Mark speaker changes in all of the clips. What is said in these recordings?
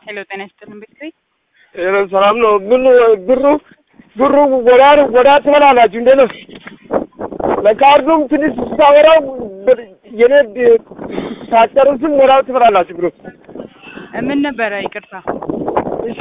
Speaker 1: ሄሎ ጤና ይስጥልን ቤተሰብ
Speaker 2: ሰላም ነው። ብሩ ወዳ ትበላላችሁ እንዴ ነው? ለካርዱም ትንሽ ሳወራው የኔ ታጨሩስም ወዳው ትበላላችሁ ብሩ።
Speaker 1: ምን ነበረ? ይቅርታ።
Speaker 2: እሺ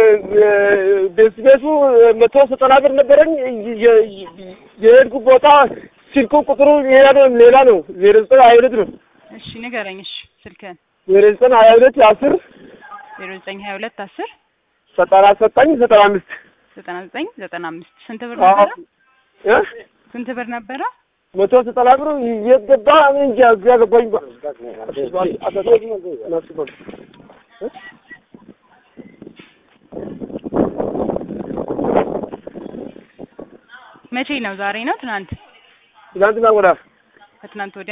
Speaker 2: ቤቱ 190 ብር ነበረኝ። የሄድኩ ቦታ ስልኩ ቁጥሩ ሌላ ነው 0922 ነው።
Speaker 1: እሺ ንገረኝ። እሺ ስልክህን
Speaker 2: 0922 10
Speaker 1: 0922 10
Speaker 2: 9995
Speaker 1: 9995 ስንት ብር ነበረ? ስንት ብር ነበረ?
Speaker 2: 190 ብር የገባ እንጂ ያገባኝ
Speaker 1: መቼ ነው? ዛሬ ነው? ትናንት?
Speaker 2: ትናንትና ወዳ
Speaker 1: ከትናንት ወዲያ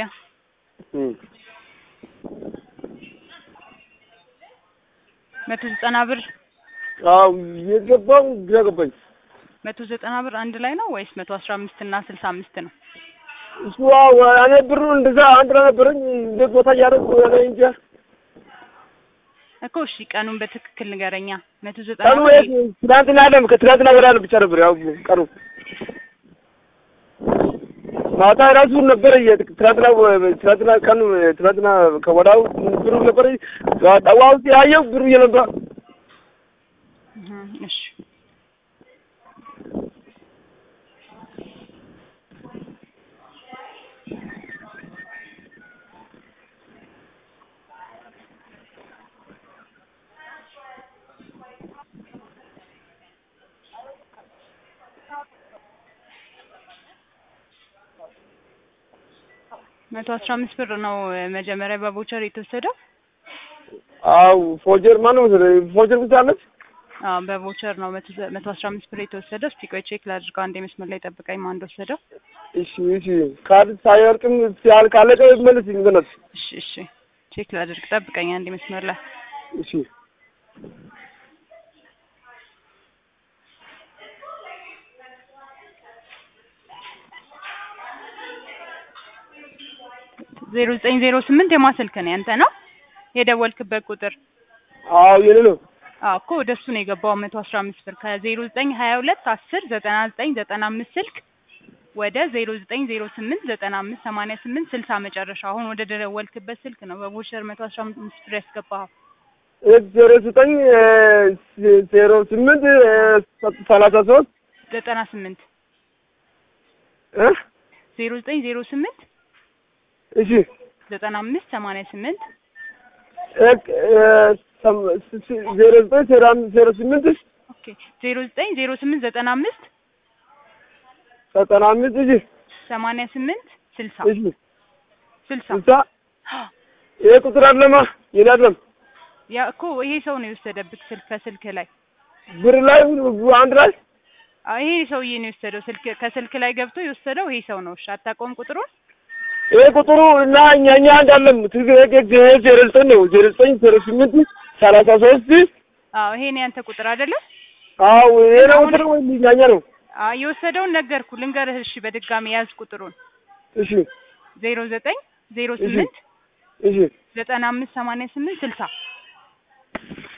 Speaker 1: 190 ብር።
Speaker 2: አው የገባው ያገባኝ
Speaker 1: 190 ብር አንድ ላይ ነው ወይስ 115 እና 65 ነው?
Speaker 2: እሱ እኔ ብሩ እንደዛ አንድ ላይ ነበረኝ። እንደ ቦታ ያደረኩ ያለ እንጂ
Speaker 1: እኮ እሺ ቀኑን በትክክል ንገረኛ። 190
Speaker 2: ቀኑ ትናንትና አይደለም ከትናንትና ወዲያ ነው ብቻ ነበር። ያው ቀኑ ማታ ራሱ ነበር። ትናንትና ቀኑ ትናንትና ከወዳው ብሩ ነበር። ጠዋው ያየው ብሩ የነበረ
Speaker 1: እሺ መቶ 15 ብር ነው መጀመሪያ በቦቸር የተወሰደው።
Speaker 2: አው ፎጀር ማነው ፎጀር ብቻለች።
Speaker 1: በቦቸር ነው 115 ብር የተወሰደው። እስቲ ቆይ ቼክ ላድርገው። አንዴ መስመር ላይ ጠብቀኝ። ማን እንደወሰደው?
Speaker 2: እሺ ካርድ ሳይወርቅም ሲያል ካለቀ መልስ ይዘናል።
Speaker 1: እሺ ቼክ ላድርግ። ጠብቀኝ አንዴ መስመር ላይ
Speaker 2: እሺ።
Speaker 1: ዜሮ 908 የማስልክ ነው ያንተ ነው የደወልክበት ቁጥር?
Speaker 2: አዎ የኔ ነው።
Speaker 1: እኮ ወደሱ ነው የገባው 115 ብር ከ0922 10 9995 ስልክ ወደ 0908 95 88 60 መጨረሻ አሁን ወደ ደወልክበት ስልክ ነው በቦቸር 115 ብር ያስገባው።
Speaker 2: 09 08 33
Speaker 1: 98 0908
Speaker 2: እሺ
Speaker 1: 95 88
Speaker 2: 0908
Speaker 1: ኦኬ 0908 95
Speaker 2: 95 እሺ
Speaker 1: 88 60
Speaker 2: እሺ
Speaker 1: 60
Speaker 2: ይሄ ቁጥር አለማ ይላልም
Speaker 1: ያ እኮ ይሄ ሰው ነው የወሰደብክ ስልክ ከስልክ ላይ
Speaker 2: ብር ላይ አንድ ላይ
Speaker 1: ይሄ ሰውዬ ነው የወሰደው ስልክ ከስልክ ላይ ገብቶ የወሰደው ይሄ ሰው ነው። እሺ አታውቀውም ቁጥሩን?
Speaker 2: ይሄ ቁጥሩ እና እኛኛ እንዳለም ትግሬ ነው 0908 33
Speaker 1: ይሄ ነው ያንተ ቁጥር አይደለ?
Speaker 2: ይሄ ነው ቁጥሩ ወይ እኛኛ ነው?
Speaker 1: የወሰደውን ነገርኩ ልንገርህ። እሺ በድጋሚ ያዝ ቁጥሩን።
Speaker 2: እሺ
Speaker 1: 0908
Speaker 2: እሺ
Speaker 1: 95 88 60